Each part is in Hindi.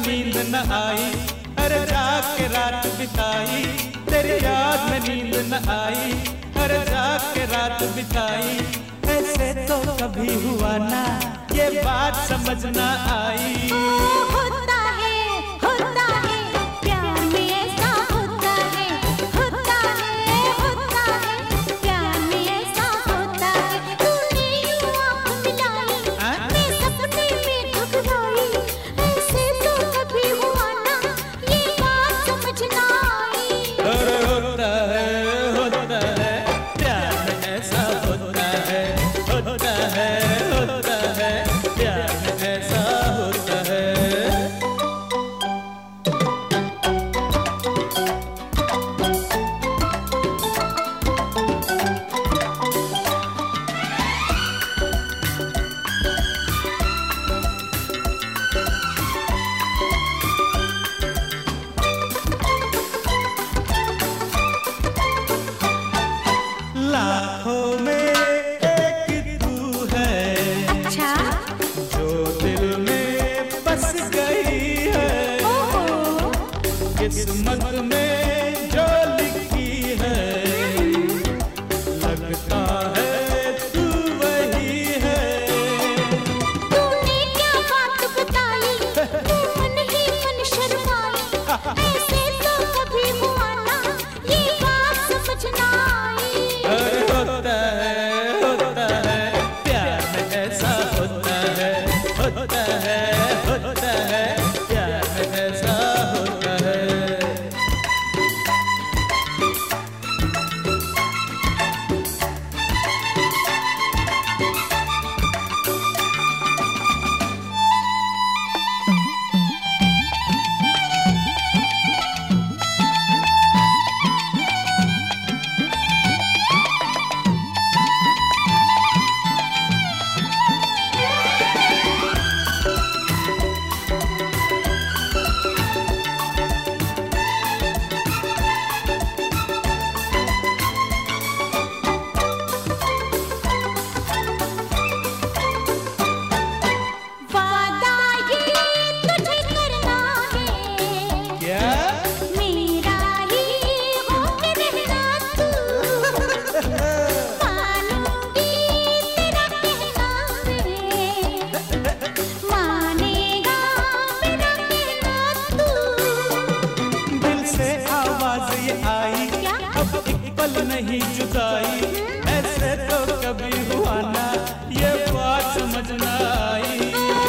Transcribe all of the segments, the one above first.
नींद न आई, अरे जाग के रात बिताई, तेरी याद में नींद न आई, अरे जाग के रात बिताई। ऐसे तो कभी हुआ ना, ये बात समझ ना आई। होता है प्यार में ऐसा होता है, होता है प्यार में ऐसा होता है। तूने यूं आँख मिलाई, मैं सपने में डूब गई। ऐसे तो कभी हुआ ना, ये बात समझ ना आई। अरे होता है प्यार में ऐसा होता है, होता है प्यार में ऐसा होता है। लाखों में एक तू है, अच्छा जो दिल में बस गई है। किस्मत में जो लिखी है, लगता है तू वही है। तूने क्या बात बताई, तू मन ही मन शर्माई। ऐसे तो कभी हुआ ना, ये बात समझ ना आई। अरे होता है प्यार में ऐसा होता है, होता है प्यार में ऐसा होता है। वादा ये तुझे करना है, क्या मेरा ही होके रहना तू। मानूंगी तेरा कहना मैं, मानेगा मेरा कहना तू। दिल से आवाज ये आई, क्या? अब एक पल नहीं जुदाई। ऐसे तो कभी हुआ ना, ये बात समझ ना आई।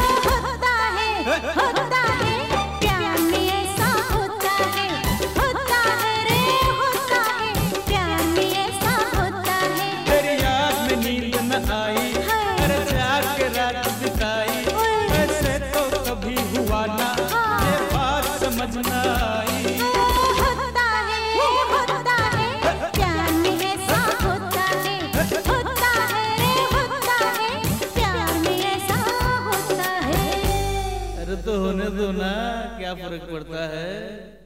होता है प्यार में ऐसा होता है, होता है रे होता है प्यार में ऐसा होता है। तेरी याद में नींद न आई, अरे जाग के रात बिताई। ऐसे तो कभी हुआ ना, ये बात समझ ना आई। होता है प्यार में ऐसा होता है, होता है रे होता है प्यार में ऐसा होता है। अरे तो होने दो ना, क्या फर्क पड़ता है।